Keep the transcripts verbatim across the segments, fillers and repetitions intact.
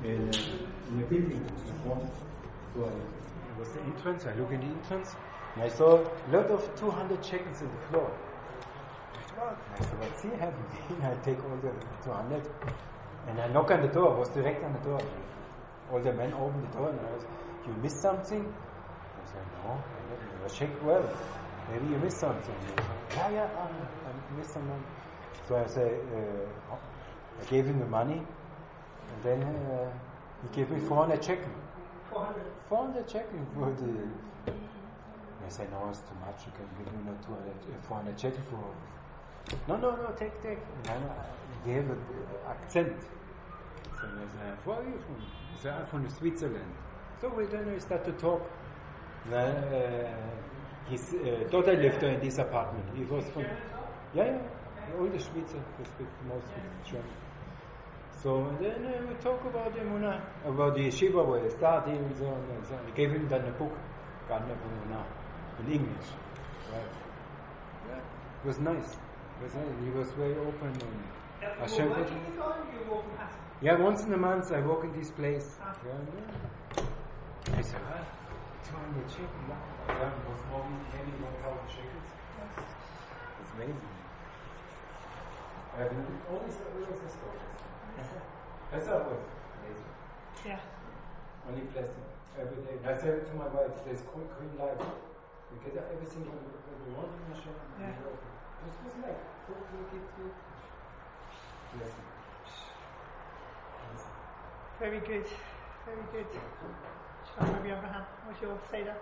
in, in the building. So it was the entrance. I look in the entrance, and I saw a lot of two hundred shekels in the floor. And I said, what's he having? I take all the two hundred, and I knock on the door. I was direct on the door. All the men opened the door, and I was, you missed something? I said, no, I checked well. Maybe you missed something. Said, yeah, yeah, I, I missed something. So I say, uh, I gave him the money, and then uh, he gave me four hundred shekels. four hundred? four hundred shekels for the. And I said, no, it's too much. You can give me not two hundred, uh, four hundred shekels for. No, no, no, take, take. And then I gave an accent. So I said, where are you from? He said, I'm from Switzerland. So we then we start to talk. Then uh, his uh, daughter lived in this apartment. He was from. Yeah, yeah. All the Schweizer, they speak mostly German. So and then uh, we talk about the Emunah, about the yeshiva where he started and so on and so on. We gave him then a book, Garden of Emunah, in English. Right. Yeah. It was nice. It was nice. He was very open and Hashem. Yeah, once in a month I walk in this place. Ah. Yeah, yeah. I said, ah, two hundred shekels. Yeah, it was more maybe one thousand shekels. It's amazing. I have always always a story. That's how it was. Amazing. Yeah. Only blessing every day. And I said to my wife, there's green, green light. We get everything what we want from Hashem. Yeah. This was like totally gifted. Blessing. Very good. Very good. Shalom Rabbi Abraham. What's your Seder?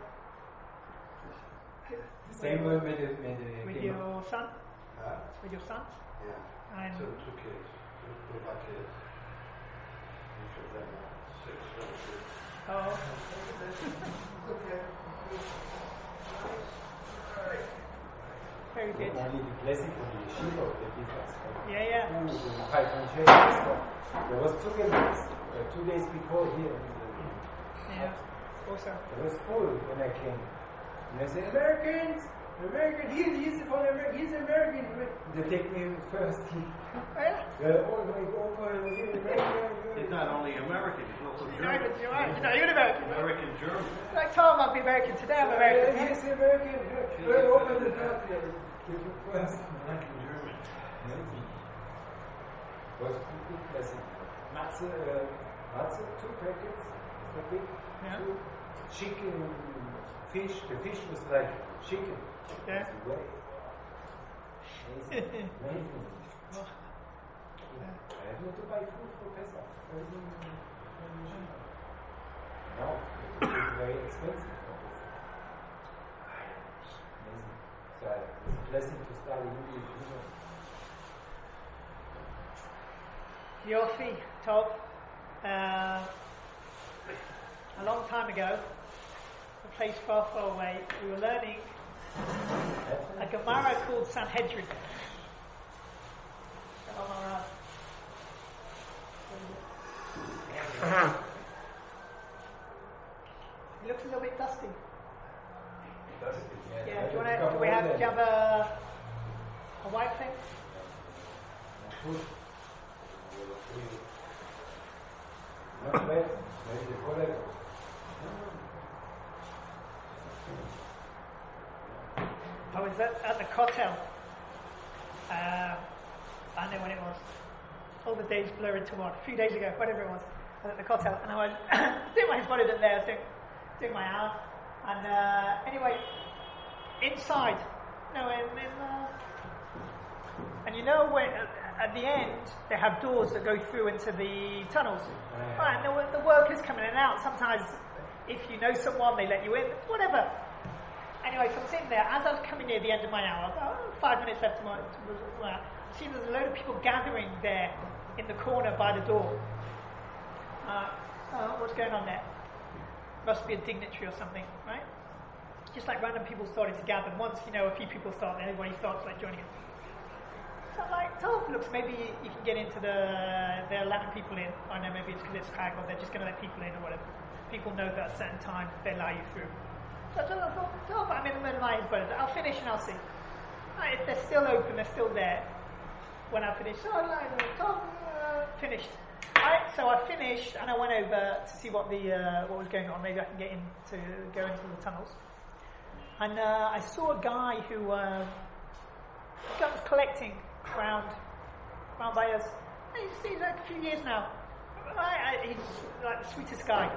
Same way with the, with the with your son? Huh? With your son? Yeah. And Two, two kids. Two, two my kids. Each of them are six, seven, six. Oh. Okay. Very good. Only the blessing from the yeshiva that gives us. Yeah, yeah. Ooh, the five hundred shekels. There was two days, uh, two days before here. Yeah. Awesome. It was full when I came. And I said, Americans! American, he's, he's from America, he's American. They take me first. He, Yeah. uh, all the way over here in America. He's not only American, he's also You're German. American, you're right. You're not even American. American German. Like Tom, I'll be American today. I'm American. Yeah, he's American. Well, open the door. Give you first. American German. Amazing. Was a big blessing. Matze, uh, Matze, two packets, so big, Yeah. two chicken, fish. The fish was like chicken. Yeah. It's way. Amazing. Amazing. Oh. I have not to buy food for Pesach. No, it's very expensive for Pesach. Amazing. So it's a blessing to start a new year. Yofi, Tov. Uh, a long time ago, a place far, far away, we were learning a Gemara called Sanhedrin. It looks a little bit dusty. Dusty. Yeah, do you want to, do we have, do you have a, a white thing? Not bad. Maybe the colleague. I was at, at the Kotel. Uh, I don't know when it was. All the days blur into one. A few days ago, whatever it was. I was at the Kotel, and I was doing my Hisbodedut there, doing, doing my hour. And uh, anyway, inside, you know, in, in, uh, and you know when at the end they have doors that go through into the tunnels. Right, and the, the workers come in and out. Sometimes, if you know someone, they let you in. Whatever. Anyway, so I'm sitting there, as I was coming near the end of my hour, about five minutes left to my, to my see there's a load of people gathering there in the corner by the door. Uh, uh, what's going on there? Must be a dignitary or something, right? Just like random people started to gather. Once, you know, a few people start, everybody starts like joining in. So I'm like, oh, looks, maybe you can get into the, they're allowing people in. I know, maybe it's because it's Chag or they're just going to let people in or whatever. People know that at a certain time they allow you through. So I thought, oh, I'm in the middle of my Hisbodedut. I'll finish and I'll see. Right, if they're still open, they're still there. When I finish, so I like, oh, uh, finished. I, so I finished and I went over to see what the uh, what was going on. Maybe I can get in to go into the tunnels. And uh, I saw a guy who uh, was collecting around around by us. He's, he's like a few years now. I, I, he's like the sweetest guy.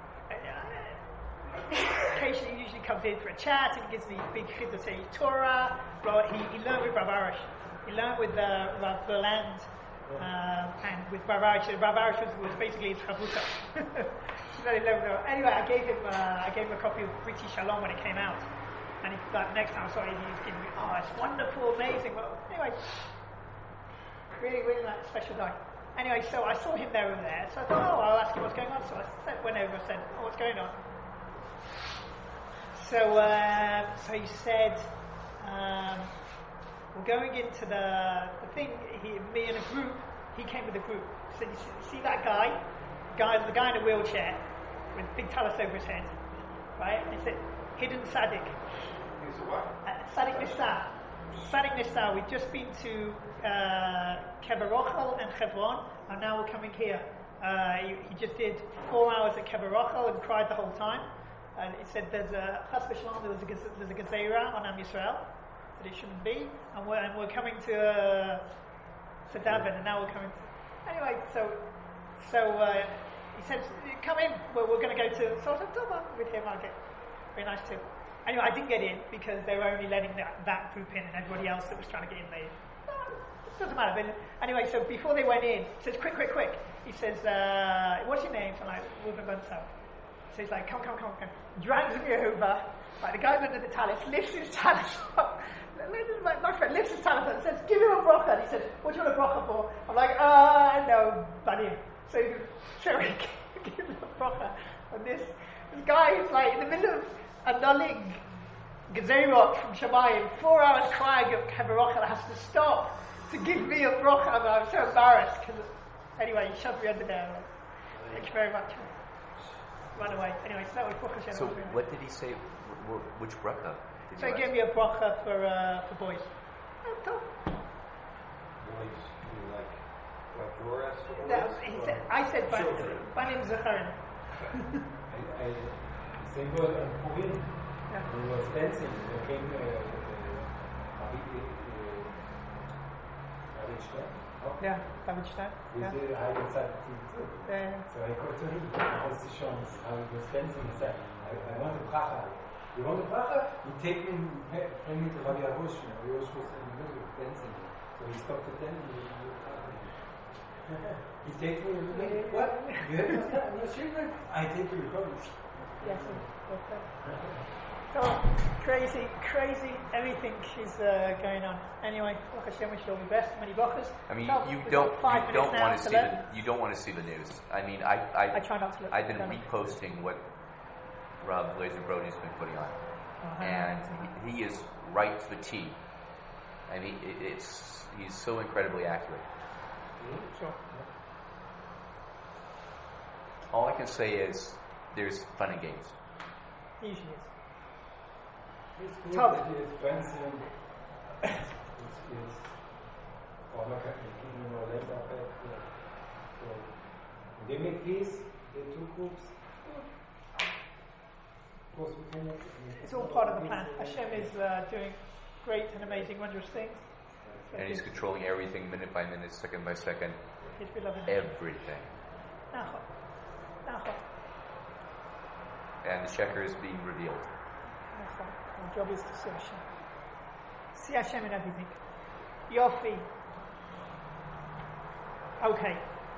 Occasionally, he usually comes in for a chat and he gives me big chiddushei Torah. He, he learned with Rav Arush. He learned with uh, Rav Berland uh, and with Rav Arush. Rav Arush was, was basically his chavuta. Anyway, I gave him uh, I gave him a copy of Briti Shalom when it came out. And he, like, next time I saw him, he was giving me, oh, it's wonderful, amazing. Well, anyway, really, really like special guy. Anyway, so I saw him there over there. So I thought, oh, I'll ask him what's going on. So I said, went over and said, oh, what's going on? So, uh, so he said, um, we're going into the the thing. He, me and a group. He came with a group. So you see, see that guy, guy, the guy in a wheelchair with big talus over his head, right? And he said, hidden Sadik. He's a what? Uh, Sadik Nissa. Sadik Nissa. We've just been to uh, Kever Rochel and Hebron, and now we're coming here. Uh, he, he just did four hours at Kever Rochel and cried the whole time. And he said there's a Chas v'Shalom, there's a there's a gezerah on Am Yisrael that it shouldn't be, and we're and we're coming to uh, to Daven, and now we're coming. To, anyway, so so uh, he said, "Come in. We're, we're going to go to Sota Tova with him. I'll get very nice too." Anyway, I didn't get in because they were only letting that, that group in, and everybody else that was trying to get in, they oh, it doesn't matter. But anyway, so before they went in, he says, "Quick, quick, quick!" He says, uh, "What's your name?" So I'm like, "Reuben Bensel." So he's like, come, come, come, come. Drags me over. Like the guy under the talus lifts his talus up. My, my friend lifts his talus up and says, give him a bracha. And he says, what do you want a bracha for? I'm like, ah, uh, no, buddy. So, so he gives him a bracha. And this, this guy is like in the middle of annulling gezerot from Shemayim, four hours crying at Kever Rochel, has to stop to give me a bracha. And I'm so embarrassed. Cause anyway, he shoved me under there. Like, thank you very much. Run away. Anyway, so that was bracha Shem. So what did he say? W- w- which bracha? Did So he gave me a bracha for uh, for boys. Boys, you like what your ass for That boys? was, he said, I said Children. Banim Zacharin. I, I, the same word on Purim. Yeah. He was dancing. There came uh, uh, David Stein. Oh. Yeah, David Stein. With Yeah. the Heiligen Zeit too. Yeah. So I go to him. I was shown how he was dancing. He said, I, I want a bracha. You want a bracha? You take me, bring me to Rabbi Arush. Rabbi Arush was in the middle of dancing. So he stopped the dancing. He takes me, wait, what? You have your children? I take you home. Yes, so crazy, crazy, everything is uh, going on. Anyway, Baruch Hashem, wish you all the best. Many brachas. I mean, So, you we've don't got five you minutes don't now want to see learn. the you don't want to see the news. I mean, I I, I try not to look. I've been Don't. reposting what Rob Blazer Brody's been putting on, Uh-huh. and he, he is right to the T. I mean, it, it's he's so incredibly accurate. Sure. All I can say is there's fun and games. Usually is. It's good Tough. that he has friends in it's, it's former Katholiken in Orlando back there. So when they make peace, the two groups. Of course, we cannot. It's all part of the plan. Hashem is uh, doing great and amazing, wondrous things. And he's controlling everything minute by minute, second by second, His beloved. everything. Nachon. Nachon. And the checker is being revealed. Nachon. Our job is to see Hashem. See Hashem in everything. Yofi. Okay.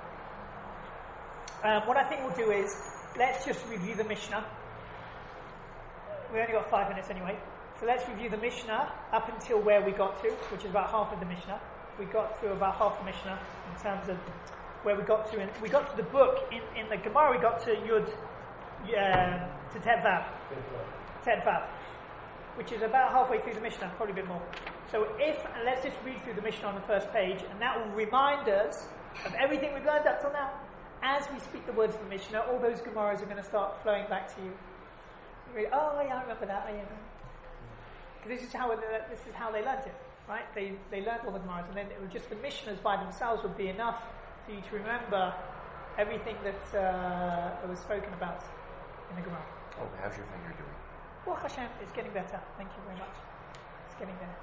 Um, what I think we'll do is, let's just review the Mishnah. We only got five minutes anyway. So let's review the Mishnah up until where we got to, which is about half of the Mishnah. We got through about half the Mishnah in terms of where we got to. And we got to the book, in, in the Gemara we got to Yud, uh, to Tet Vav. Tet Vav. Which is about halfway through the Mishnah, probably a bit more. So if, and let's just read through the Mishnah on the first page, and that will remind us of everything we've learned up till now. As we speak the words of the Mishnah, all those Gemaras are going to start flowing back to you. You go, oh yeah, I remember that, I remember. Because this is how this is how they learned it, right? They they learned all the Gemaras, and then it was just the Mishnahs by themselves would be enough for you to remember everything that uh, was spoken about in the Gemara. Oh, how's your finger doing? Well, Hashem, it's getting better. Thank you very much. It's getting there.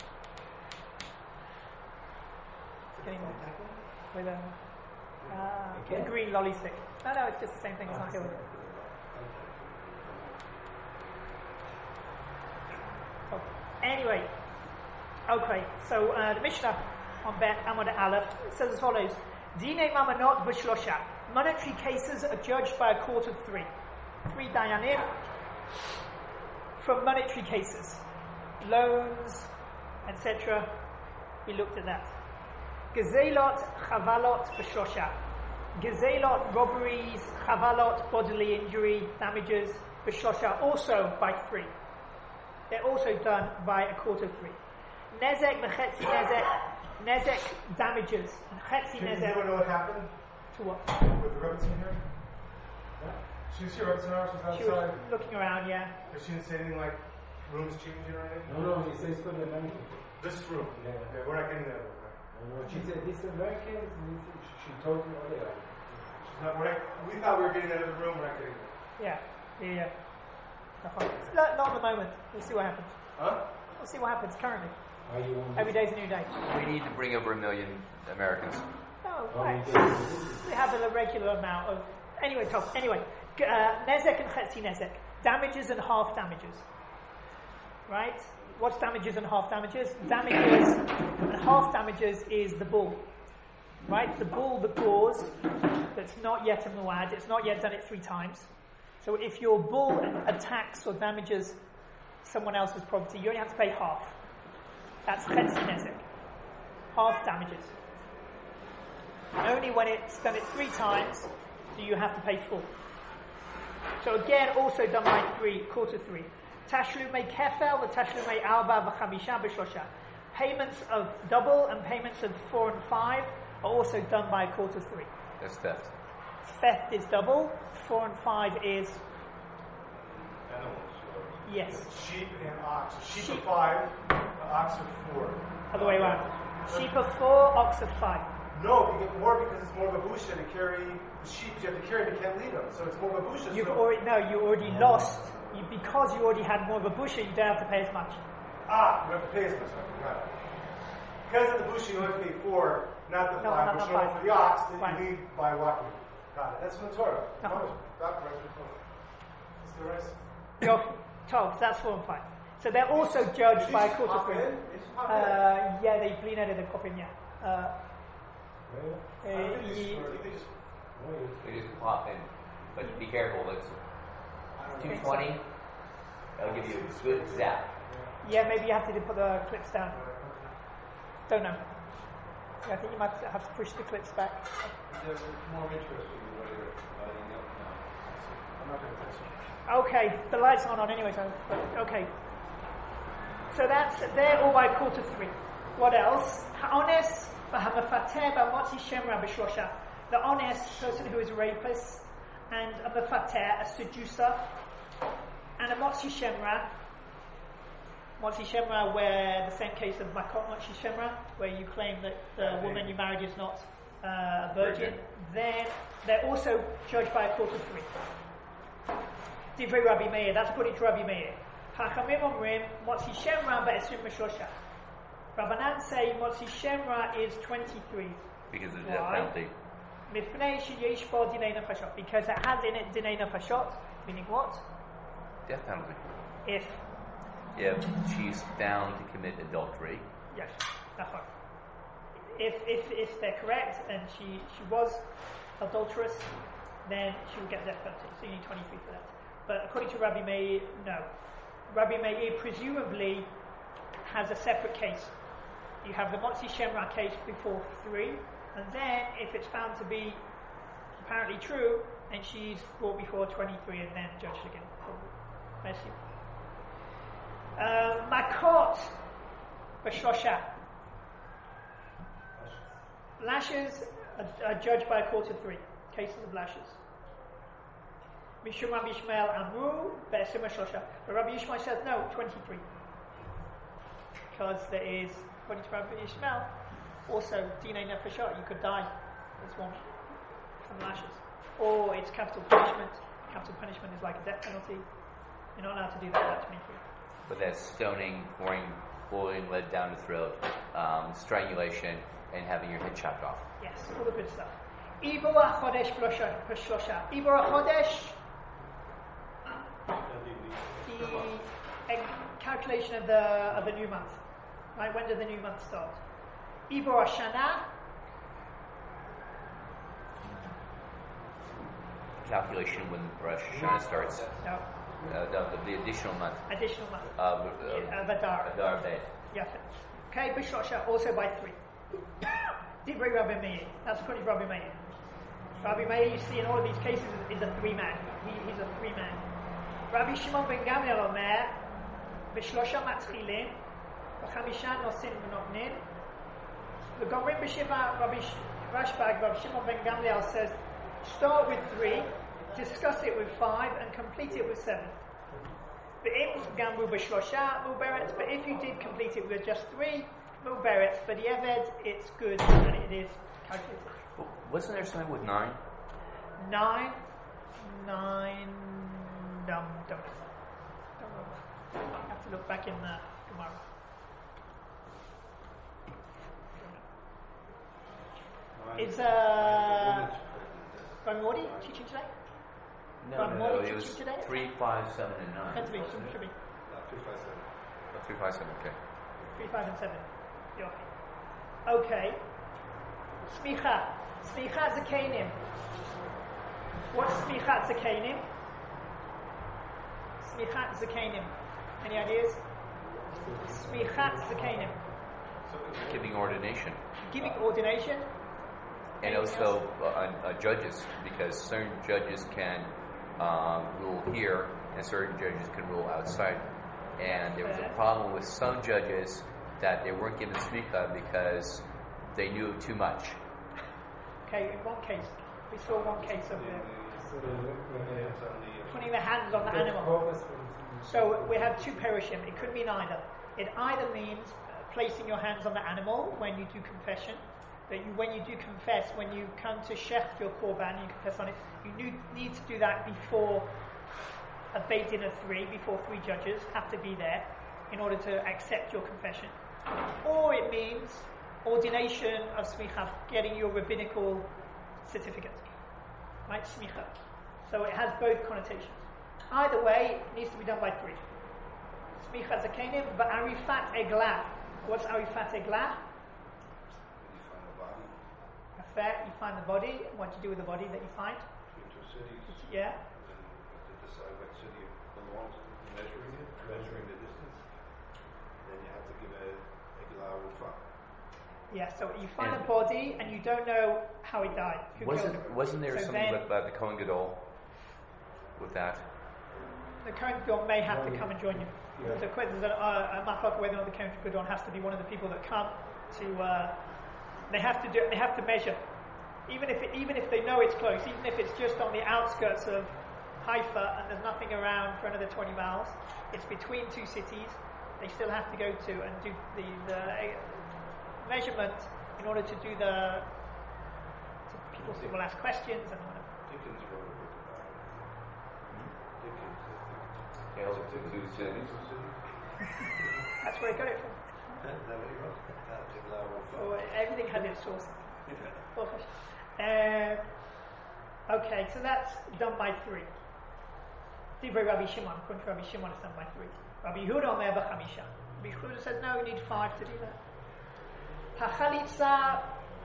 It's getting there. With a, uh, a green lolly stick. No, no, it's just the same thing. It's not healing. Oh. Anyway, okay, so uh, the Mishnah on Bet Amud Aleph says as follows: Dine Mamanot B'Shlosha. Monetary cases are judged by a court of three. Three Dayanim from monetary cases. Loans, et cetera. We looked at that. Gezelot, Chavalot, B'Shlosha. Gezelot, robberies, Chavalot, bodily injury, damages, B'Shlosha, also by three. They're also done by a court of three. Nezek, V'Chetzi Nezek, Nezek, damages. Chetzi Does Nezek. anyone know what happened To what? with the Rebbetzin here? Yeah. She was here, Rebbetzin hour, she was She was outside. looking around, yeah. But she didn't say anything like rooms changing or anything? No, no, he says for the American. This room. Yeah. Okay, we're not getting that room. Right? No, no, she said this American, she told me all that. She's not, we're not, we thought we were getting that other room, we're not getting that. Yeah, yeah, yeah. Not, not at the moment. We'll see what happens. Huh? We'll see what happens currently. Are you on Every day's a new day. We need to bring over a million Americans. Oh, Oh, right. we do. We have a regular amount of... Anyway, Tom, anyway. g- Uh, nezek and chetzi nezek. Damages and half damages. Right? What's damages and half damages? Damages and half damages is the bull. Right? The bull, the cause, that's not yet a muad, it's not yet done it three times. So if your bull attacks or damages someone else's property, you only have to pay half. That's chetzi nezek. Half damages. Only when it's done it three times do you have to pay full. So again, also done by three, quarter three. Tashlumei kefel, the tashlumei alba v'chamisha b'shosha. Payments of double and payments of four and five are also done by a quarter three. That's theft. Theft is double, four and five is Animals. yes, Sheep and ox. Sheep, Sheep. are five, the ox are four. other way around. Sheep of four, ox of five. No, you get more because it's more babusha to carry the sheep. You have to carry them, you can't lead them. So it's more babusha. You've so already no, you already lost. You, because you already had more of a busha, you don't have to pay as much. Ah, you have to pay as much. Okay, got it. Because of the busha, you have to pay four, not the No, five. not Which the one five. for the ox that Right. you lead by walking. Got it. That's from the Torah. No. No. Stop right before. It's the rest. You're twelve, so that's four and five. So they're also judged Did by you a just quarter pop three. in? They just pop in. Uh, yeah, they bleed out of the copy, yeah. Uh, Well, I don't think they uh, just- I think they just- wait. They just pop in. But be careful, it's I don't two know. twenty. That'll give you a good zap. yeah, maybe you have to put the clips down. Don't know. Yeah, I think you might have to push the clips back. They're more interesting than what you're lighting up now. I'm not going to touch it. Okay, the lights aren't on anyway, so but, okay. So that's they're all by quarter three. What else? Ha'ones v'hamafateh b'motzi shemra b'shosha. The honest person who is a rapist, and a mafateh, a seducer, and a motzi shemra. Motzi shemra, where the same case of makot motzi shemra, where you claim that the woman you married is not uh, a virgin. Then they're also judged by a quarter three. Divrei Rabbi Meir, that's according to Rabbi Meir. Hachamim omrim, motzi shemra be'esrim b'shosha. Rabbanan say motzi shemra is twenty-three. Because of the death Why? penalty. Mipnei sheyesh bo dinei nefashot. Because it has in it dinei nefashot, meaning what? Death penalty. If, If she's found to commit adultery, yes, that's right. If, if, if they're correct and she, she was adulterous, then she will get the death penalty. So you need twenty-three for that. But according to Rabbi Meir, no. Rabbi Meir presumably has a separate case. You have the Motzi Shemra case before three, and then if it's found to be apparently true, then she's brought before twenty-three and then judged again. Merci. Uh, Makot B'Shlosha. Lashes are, are judged by a court of three. Cases of lashes. Mishum Rabbi Yishmael Amru Be'esim Shlosha. But Rabbi Yishmael says no, twenty-three. Because there is, according to Rabbi Yishmael, also Dinei Nefashot, you could die as one from lashes. or it's capital punishment. Capital punishment is like a death penalty. You're not allowed to do that without mikveh. But that's stoning, pouring boiling lead down the throat, um, strangulation, and having your head chopped off. Yes, all the good stuff. Ibor HaChodesh B'Shlosha. Ibor HaChodesh, the uh, calculation of the of the new month. Right, when does the new month start? Ibor HaShana, Calculation when Rosh Hashanah starts. no, Uh, the, the additional month. additional month. Uh, uh, Uh, Vadar. Adar Bet. Yafa. Okay, B'Shlosha also by three. Divrei Rabbi Meir. That's according to Rabbi Meir. Rabbi Meir, you see in all of these cases, is a three man. He, he's a three man. Rabbi Shimon ben Gamliel Omer, B'Shlosha Matchilin, B'Chamisha Nosin V'Notnin. The Gomrim B'Shiva, Rabbi Rashbag, Rabbi Shimon ben Gamliel says, start with three, discuss it with five, and complete it with seven. But if you did complete it with just three, Muberet, for the Eved, it's good and it is calculated. Wasn't there something with nine? Nine, nine, dum, dum. Don't remember. I have to look back in the Gemara. Is uh, Rabbi Morty teaching today? No, From no, what no. did It you was teach today? three, five, seven, and nine. Meant to be, should, should be. No, two five seven. Oh, three, five, seven. Okay. Three, five, and seven. Yofi. Okay. Smicha. Smicha Zakenim. What's Smicha Zakenim? Smicha Zakenim. Any ideas? Smicha Zakenim. Giving ordination. Giving ordination. And Anything also uh, uh, judges, because certain judges can um, rule here, and certain judges can rule outside. And there was a Okay. problem with some judges that they weren't given smicha because they knew too much. Okay, in one case, we saw one case of uh, So the, when they Hands on the. putting the hands on the the animal. purpose was- So we have two perushim. It could mean either. It either means uh, placing your hands on the animal when you do confession. That you, when you do confess, when you come to shech your korban, you confess on it. You need, need to do that before a beit din of three, before three judges have to be there in order to accept your confession. Or it means ordination of smicha, getting your rabbinical certificate, right? Smicha. So it has both connotations. Either way, it needs to be done by three. Smicha zakenim va'arifat eglah. What's arifat eglah? You find the body Affair, you find the body. What do you do with the body that you find? between two cities. Yeah. And then you have to decide what city belongs to, measuring it, measuring the distance. Then you have to give a Eglah Rufa. Yeah, so you find And- a body and you don't know how he died. Who Wasn't killed him. wasn't there So something then- about the Kohen Gadol with that? The Kohen Gadol may have to come and join you. Yeah. There's a question, there's a, a, a machloka whether or not the Kohen Gadol has to be one of the people that come to. Uh, they have to do. They have to measure, even if it, even if they know it's close, even if it's just on the outskirts of Haifa and there's nothing around for another twenty miles. It's between two cities. They still have to go to and do the, the uh, measurement in order to do the. So people will ask questions and whatever. Dickens wrote a book about it. Dickens, I think. Tales of Two Cities. Two cities. That's where I got it from. Is that what he wrote? Uh, Eglah Rufa. So everything has its source. Uh, okay, so that's done by three. Divrei Rabbi Shimon, according to Rabbi Shimon, it's done by three. Rabbi Yehuda Omer b'chamisha. Rabbi Yehuda says no, we need five to do that. Hachalitza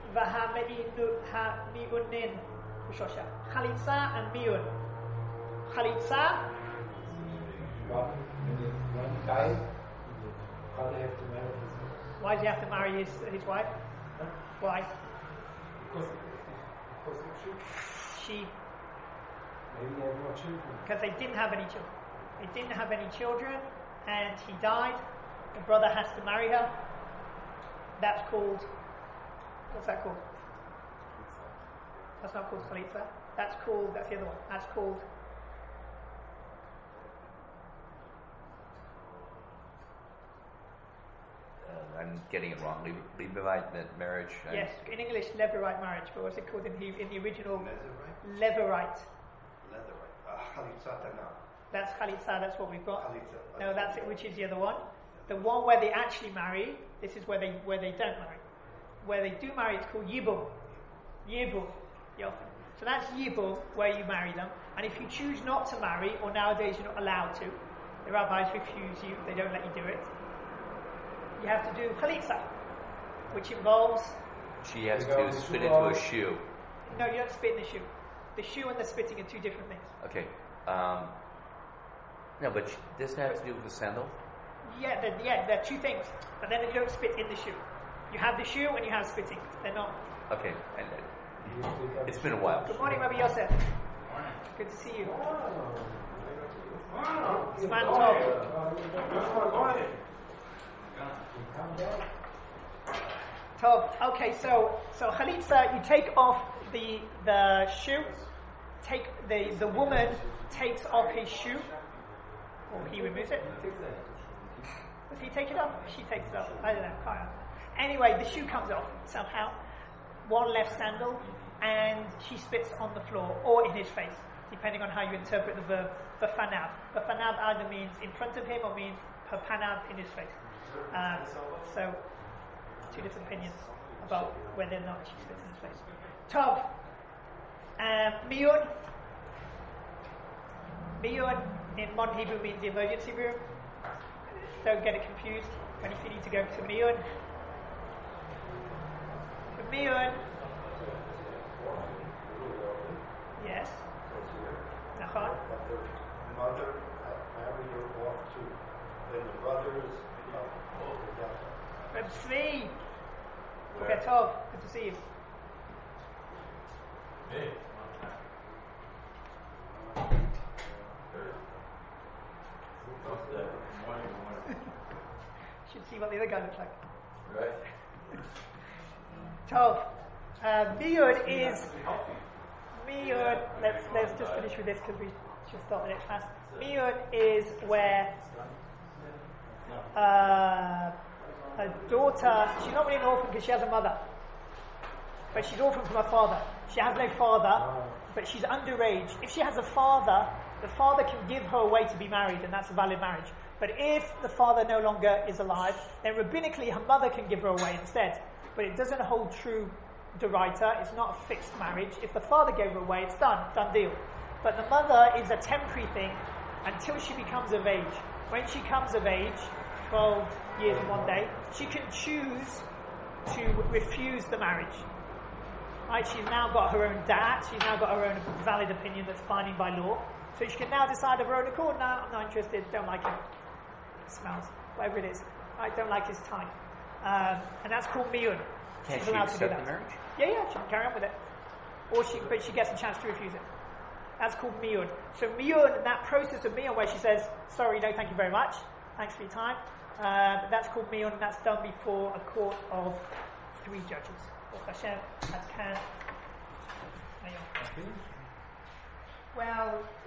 v'hamiunin b'shosha. Chalitza and miun. Chalitza, One, when you- one guy, the father have to marry his wife. why does he have to marry his, his wife? Huh? Why? Because, because if she, She, maybe they have more children. because they didn't have any children. They didn't have any children, and he died. The brother has to marry her. That's called. What's that called? That's not called chalitza. That's called. That's the other one. That's called. Uh, I'm I'm getting it wrong. Le- Levite marriage. I- Yes, in English, Levirate marriage, but what's it called in the, in the original? Mezerite? Levirate. Leatherite. Ah, Chalitzatana. That's Khalitsa, that's what we've got. Khalitsa. No, that's it, which is the other one. The one where they actually marry, this is where they where they don't marry. Where they do marry, it's called Yibum. Yibum. Yofa. So that's Yibum, where you marry them. And if you choose not to marry, or nowadays you're not allowed to, the rabbis refuse you, they don't let you do it, you have to do Khalitsa, which involves... She has to spit into a shoe. No, you don't spit in the shoe. The shoe and the spitting are two different things. Okay. Um, no, but sh- does that have to do with the sandal? Yeah, they're, yeah, they're two things. But then you don't spit in the shoe. You have the shoe and you have spitting. They're not. Okay. And uh, it's been a while. Good morning, Rabbi Yosef. Good to see you. It's man Tov. Tov. Okay, so so Chalitza, you take off the the shoe. Take the the woman takes off his shoe, or he removes it. Does he take it off? She takes it off. I don't know. Can't remember. Anyway, the shoe comes off somehow. One left sandal, and she spits on the floor or in his face, depending on how you interpret the verb b'fanav. B'fanav either means in front of him or means b'panav, in his face. Uh, so, two different opinions about whether or not she spits in his face. Tov. Um, miyun. Miyun in modern Hebrew means the emergency room. Don't get it confused. And if you need to go to miyun, miyun. Yes. Nachon. The mother married her off to then the brothers. Reb Tzvi. Okay, Tov. Good to see you. Hey. Should see what the other guy looks like. Right. Tov. Uh, Miyud is Miyud. Let's let's just finish with this because we should start the next class. Miyud is where uh, a daughter. She's not really an orphan because she has a mother, but she's orphaned from her father. She has no father, but she's underage. If she has a father, the father can give her away to be married, and that's a valid marriage. But if the father no longer is alive, then rabbinically her mother can give her away instead. But it doesn't hold true d'oraita. It's not a fixed marriage. If the father gave her away, it's done, done deal. But the mother is a temporary thing until she becomes of age. When she comes of age, twelve years and one day, she can choose to refuse the marriage. Right? She's now got her own dat. She's now got her own valid opinion that's binding by law. So she can now decide of her own accord. No, I'm not interested. Don't like him. Smells, whatever it is. I don't like his tie. Um, and that's called miyun. Can She's she allowed to do accept that. the marriage? Yeah, yeah, she can carry on with it. Or she, but she gets a chance to refuse it. That's called miyun. So miyun, that process of miyun where she says, sorry, no, thank you very much. Thanks for your time. Um, that's called miyun, and that's done before a court of three judges. Or Hashem, that's can. Well,